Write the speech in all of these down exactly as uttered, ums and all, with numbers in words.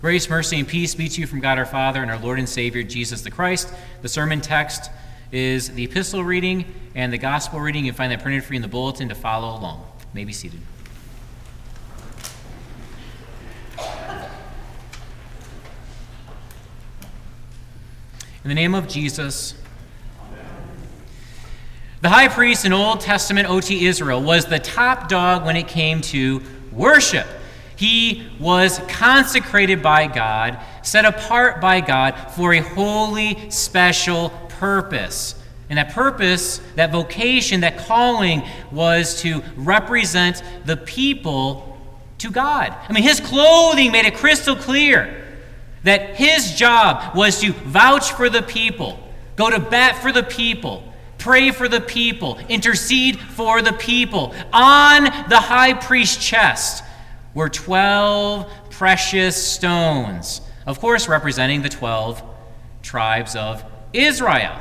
Grace, mercy, and peace be to you from God our Father and our Lord and Savior, Jesus the Christ. The sermon text is the epistle reading and the gospel reading. You can find that printed for you in the bulletin to follow along. You may be seated. In the name of Jesus. The high priest in Old Testament O T Israel was the top dog when it came to worship. He was consecrated by God, set apart by God for a holy, special purpose. And that purpose, that vocation, that calling was to represent the people to God. I mean, his clothing made it crystal clear that his job was to vouch for the people, go to bat for the people, pray for the people, intercede for the people. On the high priest's chest were twelve precious stones, of course representing the twelve tribes of Israel.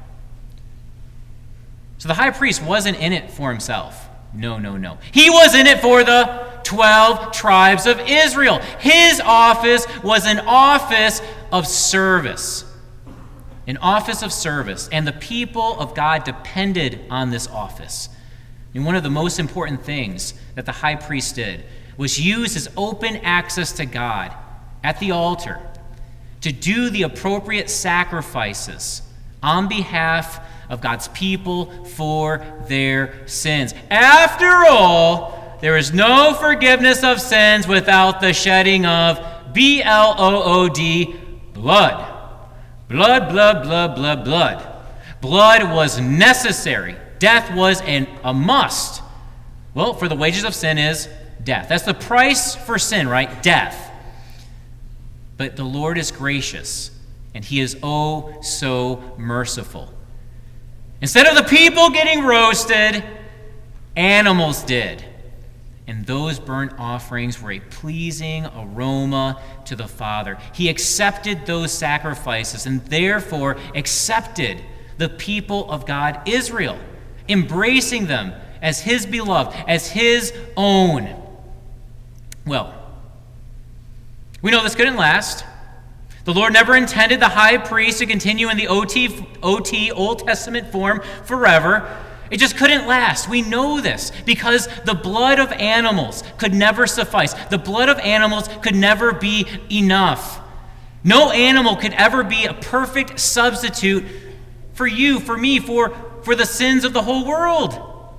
So the high priest wasn't in it for himself. No, no, no. He was in it for the twelve tribes of Israel. His office was an office of service. An office of service. And the people of God depended on this office. And one of the most important things that the high priest did was use his open access to God at the altar to do the appropriate sacrifices on behalf of God's people for their sins. After all, there is no forgiveness of sins without the shedding of B L O O D, blood. Blood, blood, blood, blood, blood. Blood was necessary. Death was an, a must. Well, for the wages of sin is death. That's the price for sin, right? Death. But the Lord is gracious, and he is oh so merciful. Instead of the people getting roasted, animals did. And those burnt offerings were a pleasing aroma to the Father. He accepted those sacrifices and therefore accepted the people of God, Israel, embracing them as his beloved, as his own. Well, we know this couldn't last. The Lord never intended the high priest to continue in the O T, O T, Old Testament form forever. It just couldn't last. We know this because the blood of animals could never suffice. The blood of animals could never be enough. No animal could ever be a perfect substitute for you, for me, for, for the sins of the whole world.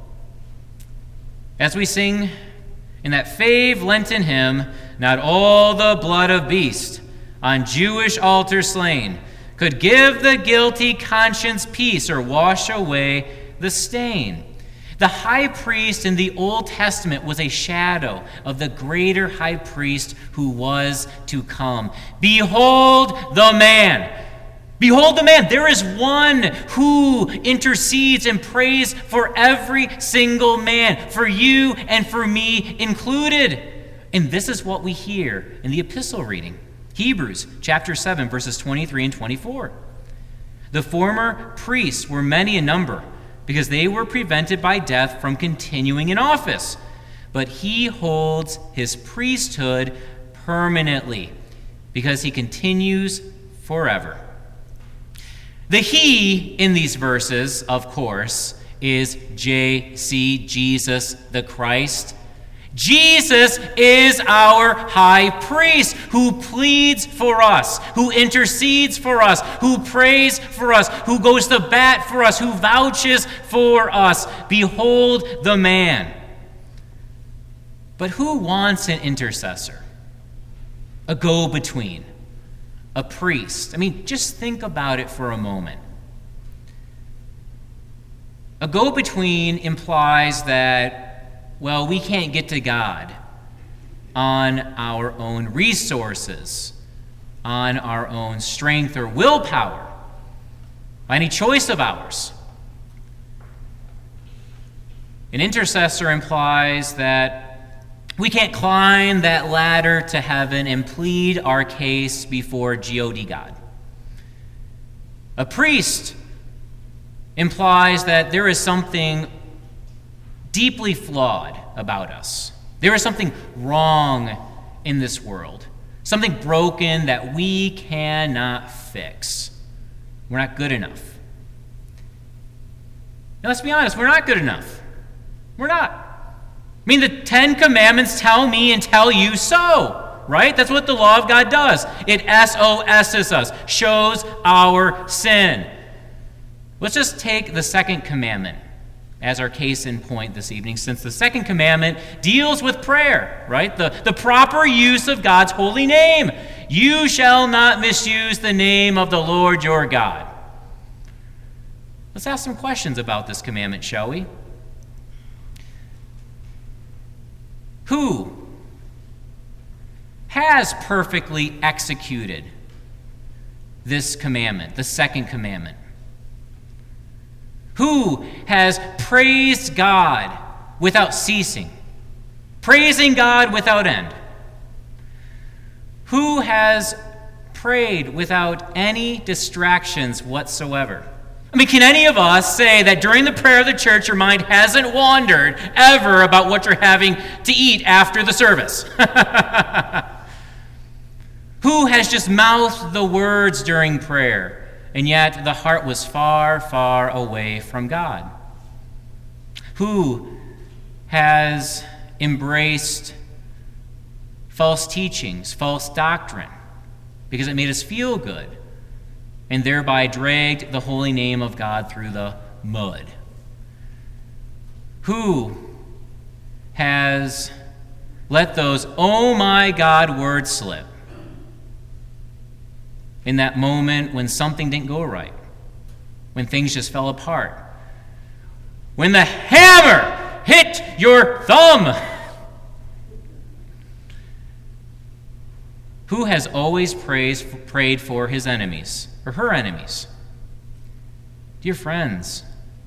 As we sing in that fave Lenten hymn, not all the blood of beast on Jewish altars slain could give the guilty conscience peace or wash away the stain. The high priest in the Old Testament was a shadow of the greater high priest who was to come. Behold the man. Behold the man. There is one who intercedes and prays for every single man, for you and for me included. And this is what we hear in the epistle reading. Hebrews chapter seven, verses twenty-three and twenty-four. The former priests were many in number, because they were prevented by death from continuing in office. But he holds his priesthood permanently, because he continues forever. The he in these verses, of course, is J C, Jesus the Christ. Jesus is our high priest who pleads for us, who intercedes for us, who prays for us, who goes to bat for us, who vouches for us. Behold the man. But who wants an intercessor? A go-between? A priest? I mean, just think about it for a moment. A go-between implies that, well, we can't get to God on our own resources, on our own strength or willpower, by any choice of ours. An intercessor implies that we can't climb that ladder to heaven and plead our case before G O D God. A priest implies that there is something deeply flawed about us. There is something wrong in this world something broken that we cannot fix. We're not good enough. Now, let's be honest, we're not good enough. We're not. I mean, the Ten Commandments tell me and tell you so, right? That's what the law of God does. It S O S's us, shows our sin. Let's just take the second commandment as our case in point this evening, since the second commandment deals with prayer, right? The, the proper use of God's holy name. You shall not misuse the name of the Lord your God. Let's ask some questions about this commandment, shall we? Who has perfectly executed this commandment, the second commandment? Who has praised God without ceasing, praising God without end? Who has prayed without any distractions whatsoever? I mean, can any of us say that during the prayer of the church, your mind hasn't wandered ever about what you're having to eat after the service? Who has just mouthed the words during prayer, and yet the heart was far, far away from God? Who has embraced false teachings, false doctrine, because it made us feel good, and thereby dragged the holy name of God through the mud? Who has let those "oh my God" words slip in that moment when something didn't go right, when things just fell apart, when the hammer hit your thumb? Who has always praised, prayed for his enemies, or her enemies? Dear friends,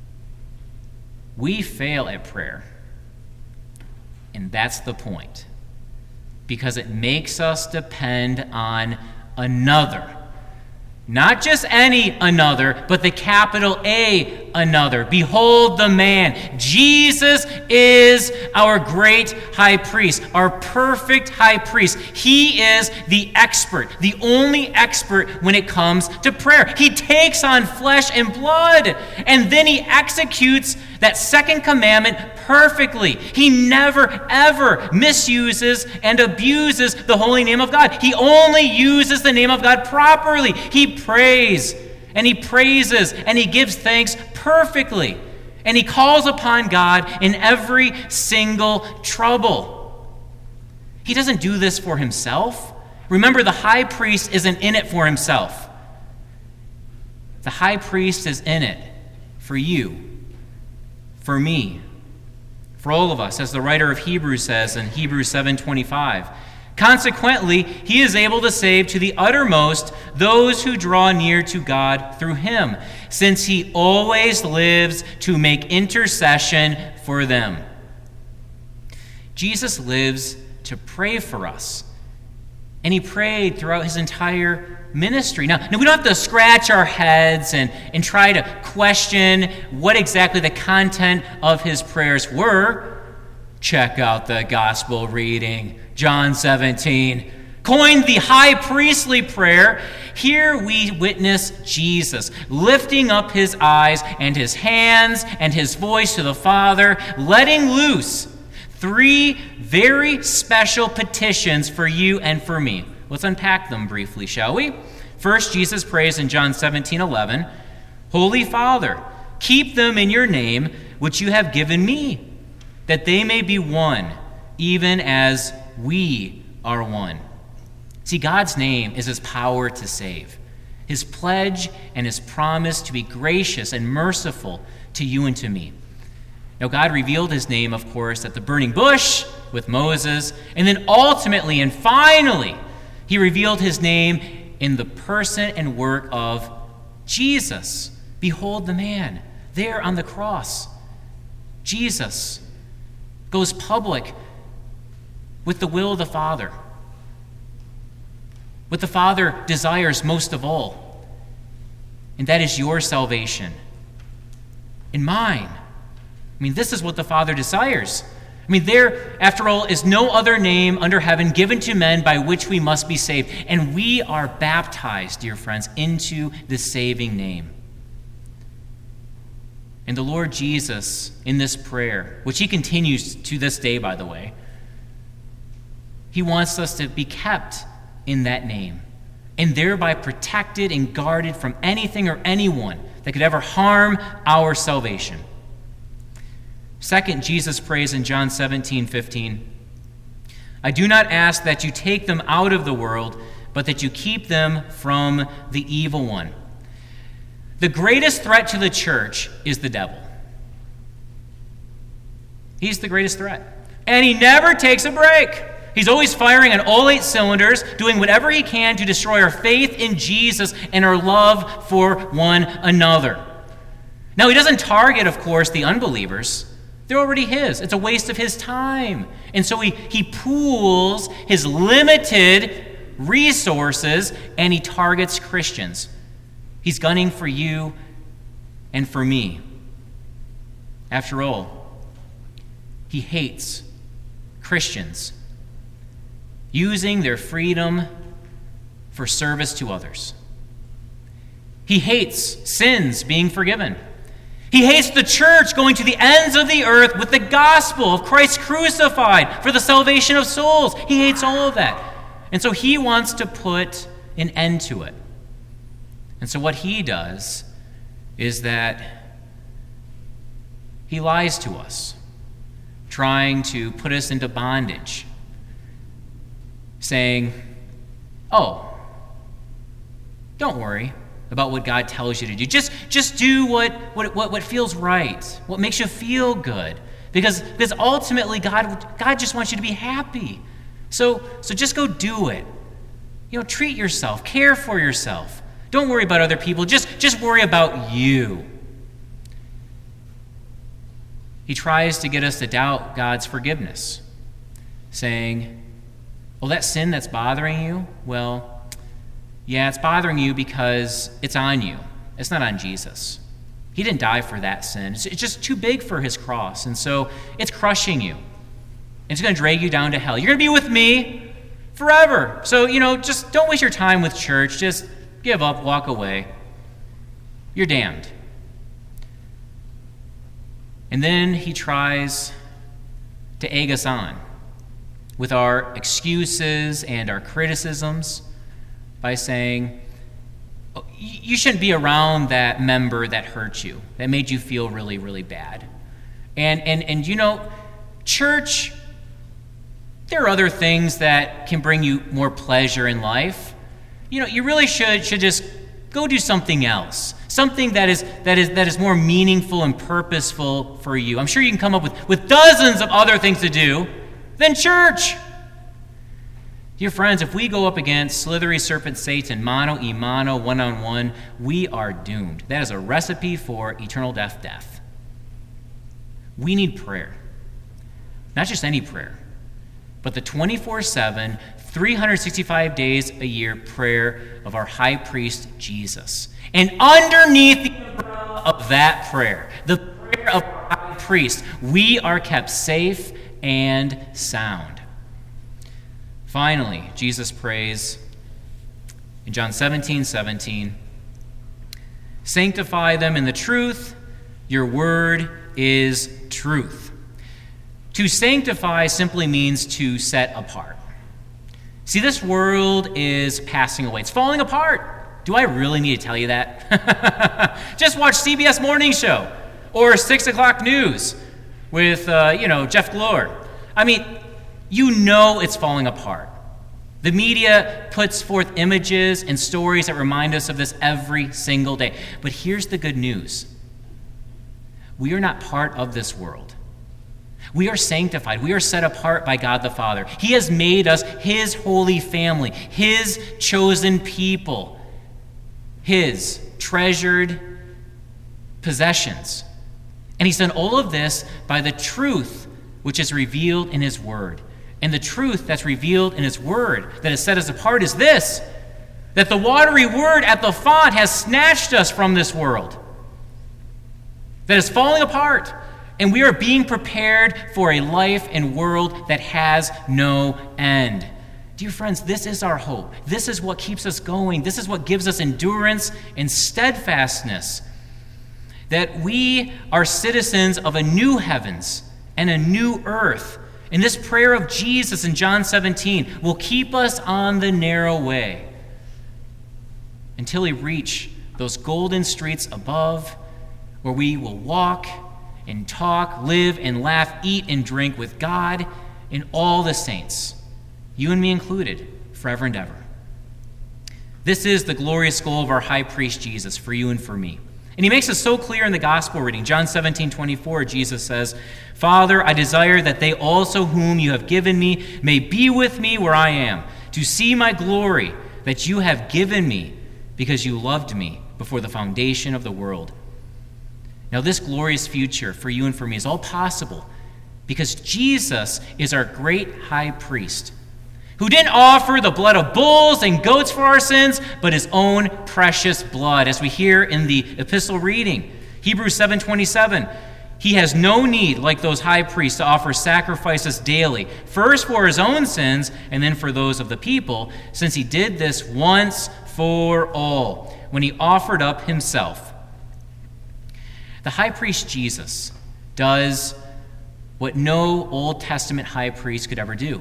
we fail at prayer. And that's the point. Because it makes us depend on another. Not just any another, but the capital A another. Behold the man. Jesus is our great high priest, our perfect high priest. He is the expert, the only expert when it comes to prayer. He takes on flesh and blood, and then he executes that second commandment perfectly. He never, ever misuses and abuses the holy name of God. He only uses the name of God properly. He prays, and he praises, and he gives thanks perfectly. And he calls upon God in every single trouble. He doesn't do this for himself. Remember, the high priest isn't in it for himself. The high priest is in it for you, for me, for all of us, as the writer of Hebrews says in Hebrews seven twenty-five. Consequently, he is able to save to the uttermost those who draw near to God through him, since he always lives to make intercession for them. Jesus lives to pray for us, and he prayed throughout his entire ministry. Now, now we don't have to scratch our heads and, and try to question what exactly the content of his prayers were. Check out the gospel reading, John seventeen. Coined the high priestly prayer, here we witness Jesus lifting up his eyes and his hands and his voice to the Father, letting loose three very special petitions for you and for me. Let's unpack them briefly, shall we? First, Jesus prays in John seventeen eleven, Holy Father, keep them in your name, which you have given me, that they may be one, even as we are one. See, God's name is his power to save, his pledge and his promise to be gracious and merciful to you and to me. Now, God revealed his name, of course, at the burning bush with Moses, and then ultimately and finally, he revealed his name in the person and work of Jesus. Behold the man there on the cross. Jesus goes public with the will of the Father, what the Father desires most of all, and that is your salvation and mine. I mean, this is what the Father desires. I mean, there, after all, is no other name under heaven given to men by which we must be saved. And we are baptized, dear friends, into the saving name. And the Lord Jesus, in this prayer, which he continues to this day, by the way, he wants us to be kept in that name and thereby protected and guarded from anything or anyone that could ever harm our salvation. Second, Jesus prays in John seventeen fifteen, I do not ask that you take them out of the world, but that you keep them from the evil one. The greatest threat to the church is the devil. He's the greatest threat. And he never takes a break. He's always firing on all eight cylinders, doing whatever he can to destroy our faith in Jesus and our love for one another. Now, he doesn't target, of course, the unbelievers. They're already his. It's a waste of his time. And so he, he pools his limited resources and he targets Christians. He's gunning for you and for me. After all, he hates Christians using their freedom for service to others. He hates sins being forgiven. He hates the church going to the ends of the earth with the gospel of Christ crucified for the salvation of souls. He hates all of that. And so he wants to put an end to it. And so what he does is that he lies to us, trying to put us into bondage, saying, oh, don't worry about what God tells you to do. Just, just do what, what, what, what feels right, what makes you feel good. Because, because ultimately, God, God just wants you to be happy. So, so just go do it. You know, treat yourself, care for yourself. Don't worry about other people. Just, just worry about you. He tries to get us to doubt God's forgiveness, saying, well, that sin that's bothering you, well, yeah, it's bothering you because it's on you. It's not on Jesus. He didn't die for that sin. It's just too big for his cross, and so it's crushing you. It's going to drag you down to hell. You're going to be with me forever. So, you know, just don't waste your time with church. Just give up, walk away. You're damned. And then he tries to egg us on with our excuses and our criticisms by saying, oh, you shouldn't be around that member that hurt you, that made you feel really, really bad. And, and, and you know, church, there are other things that can bring you more pleasure in life. You know, you really should should just go do something else, something that is that is that is more meaningful and purposeful for you. I'm sure you can come up with, with dozens of other things to do than church. Dear friends, if we go up against slithery serpent Satan, mano y mano, one-on-one, we are doomed. That is a recipe for eternal death, death. We need prayer. Not just any prayer, but the twenty-four seven, three hundred sixty-five days a year prayer of our high priest, Jesus. And underneath the umbrella of that prayer, the prayer of our high priest, we are kept safe and sound. Finally, Jesus prays in John seventeen seventeen, sanctify them in the truth, your word is truth. To sanctify simply means to set apart. See, this world is passing away. It's falling apart. Do I really need to tell you that? Just watch C B S Morning Show or six o'clock News with, uh, you know, Jeff Glor. I mean, you know it's falling apart. The media puts forth images and stories that remind us of this every single day. But here's the good news. We are not part of this world. We are sanctified. We are set apart by God the Father. He has made us his holy family, his chosen people, his treasured possessions. And he's done all of this by the truth which is revealed in his word. And the truth that's revealed in his word that has set us apart is this, that the watery word at the font has snatched us from this world that is falling apart And we are being prepared for a life and world that has no end. Dear friends, this is our hope. This is what keeps us going. This is what gives us endurance and steadfastness. That we are citizens of a new heavens and a new earth. And this prayer of Jesus in John seventeen will keep us on the narrow way until we reach those golden streets above, where we will walk and talk, live and laugh, eat and drink with God and all the saints, you and me included, forever and ever. This is the glorious goal of our high priest Jesus for you and for me. And he makes it so clear in the gospel reading. John seventeen twenty-four, Jesus says, Father, I desire that they also whom you have given me may be with me where I am, to see my glory that you have given me because you loved me before the foundation of the world. Now this glorious future for you and for me is all possible because Jesus is our great high priest, who didn't offer the blood of bulls and goats for our sins, but his own precious blood, as we hear in the epistle reading. Hebrews seven twenty-seven, he has no need, like those high priests, to offer sacrifices daily, first for his own sins and then for those of the people, since he did this once for all, when he offered up himself. The high priest Jesus does what no Old Testament high priest could ever do.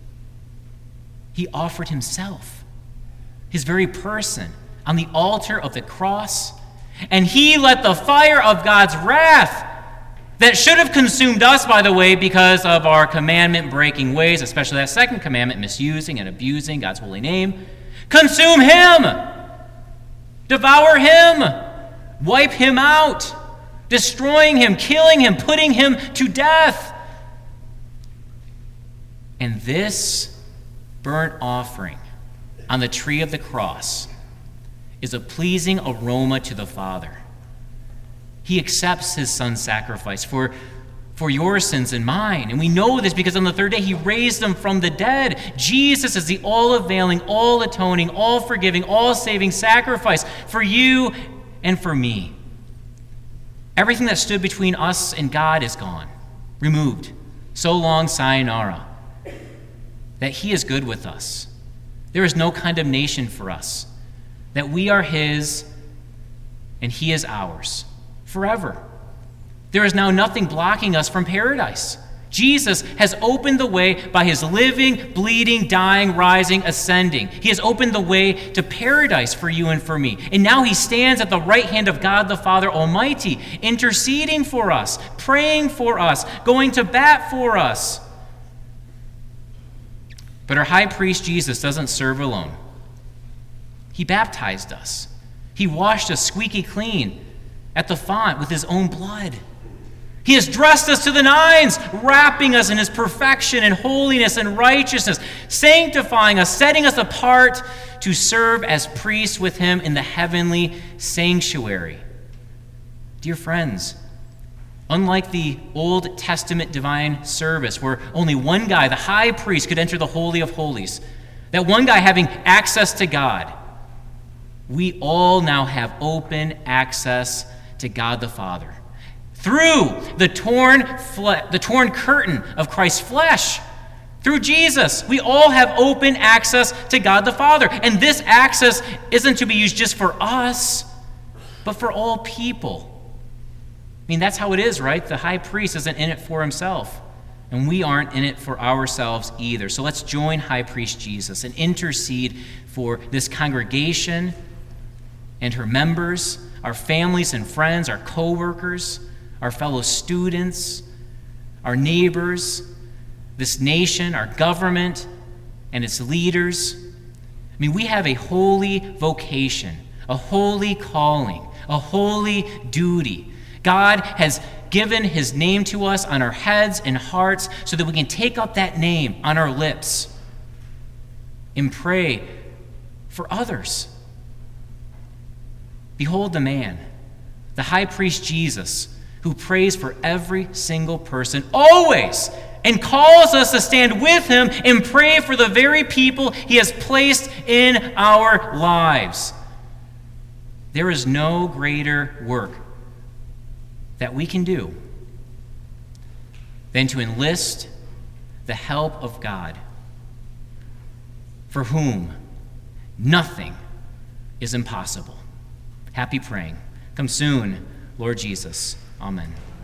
He offered himself, his very person, on the altar of the cross, and he let the fire of God's wrath that should have consumed us, by the way, because of our commandment-breaking ways, especially that second commandment, misusing and abusing God's holy name, consume him, devour him, wipe him out, destroying him, killing him, putting him to death. And this burnt offering on the tree of the cross is a pleasing aroma to the Father. He accepts his son's sacrifice for, for your sins and mine. And we know this because on the third day he raised them from the dead. Jesus is the all-availing, all-atoning, all-forgiving, all-saving sacrifice for you and for me. Everything that stood between us and God is gone, removed. So long, sayonara. That he is good with us. There is no condemnation for us. That we are his and he is ours forever. There is now nothing blocking us from paradise. Jesus has opened the way by his living, bleeding, dying, rising, ascending. He has opened the way to paradise for you and for me. And now he stands at the right hand of God the Father Almighty, interceding for us, praying for us, going to bat for us. But our high priest Jesus doesn't serve alone. He baptized us. He washed us squeaky clean at the font with his own blood. He has dressed us to the nines, wrapping us in his perfection and holiness and righteousness, sanctifying us, setting us apart to serve as priests with him in the heavenly sanctuary. Dear friends, unlike the Old Testament divine service, where only one guy, the high priest, could enter the Holy of Holies, that one guy having access to God, we all now have open access to God the Father through the torn, fle- the torn curtain of Christ's flesh. Through Jesus, we all have open access to God the Father. And this access isn't to be used just for us, but for all people. I mean, that's how it is, right? The high priest isn't in it for himself, and we aren't in it for ourselves either. So let's join high priest Jesus and intercede for this congregation and her members, our families and friends, our co-workers, our fellow students, our neighbors, this nation, our government, and its leaders. I mean, we have a holy vocation, a holy calling, a holy duty. God has given his name to us on our heads and hearts so that we can take up that name on our lips and pray for others. Behold the man, the high priest Jesus, who prays for every single person always and calls us to stand with him and pray for the very people he has placed in our lives. There is no greater work that we can do than to enlist the help of God, for whom nothing is impossible. Happy praying. Come soon, Lord Jesus. Amen.